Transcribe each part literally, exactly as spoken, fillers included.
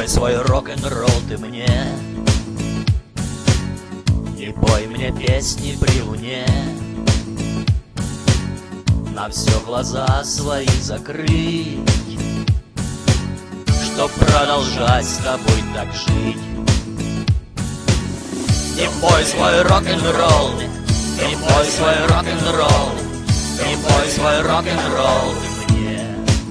пой свой рок-н-ролл ты мне, не пой мне песни при луне. На все глаза свои закрыть, чтоб продолжать с тобой так жить. Не пой свой рок-н-ролл, не пой свой рок-н-ролл, не пой свой рок-н-ролл ты мне.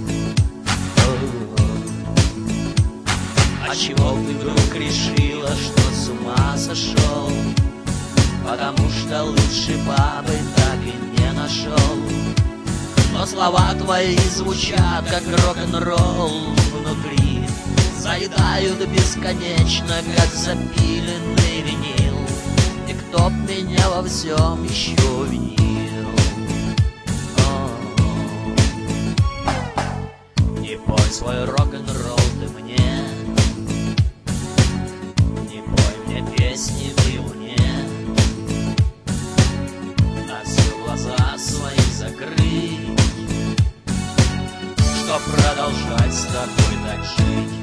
А чего ты вдруг решила, что с ума сошел? Потому что лучше бабы так и не нашел. Но слова твои звучат, как рок-н-ролл внутри, заедают бесконечно, как запиленный винил. И кто б меня во всем еще винил? О-о-о. Не пой свой рок-н-ролл ты мне, не пой мне песни при луне. На все глаза свои закрыть, чтоб продолжать с тобой так жить.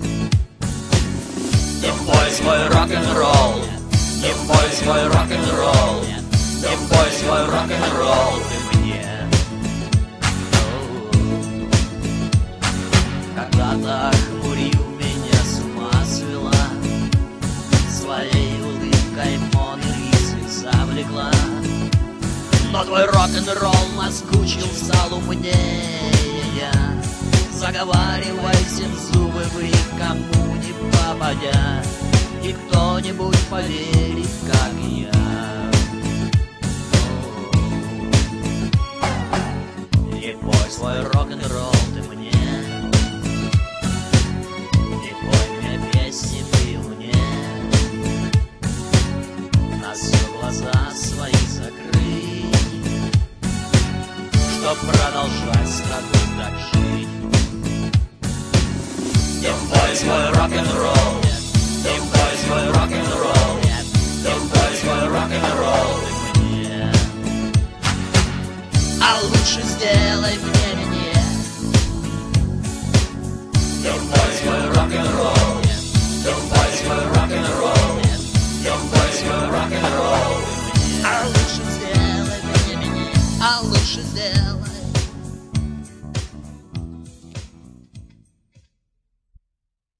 Не пой свой рок-н-ролл, не пой свой рок-н-ролл, не пой свой рок-н-ролл ты мне. Когда-то охмурил меня, с ума свела, своей улыбкой Моны Лизы завлекла. Но твой рок-н-ролл наскучил, стал умнее я. Заговаривай всем зубы вы, кому не попадя, и кто-нибудь поверит, как я. Не пой свой рок-н-ролл,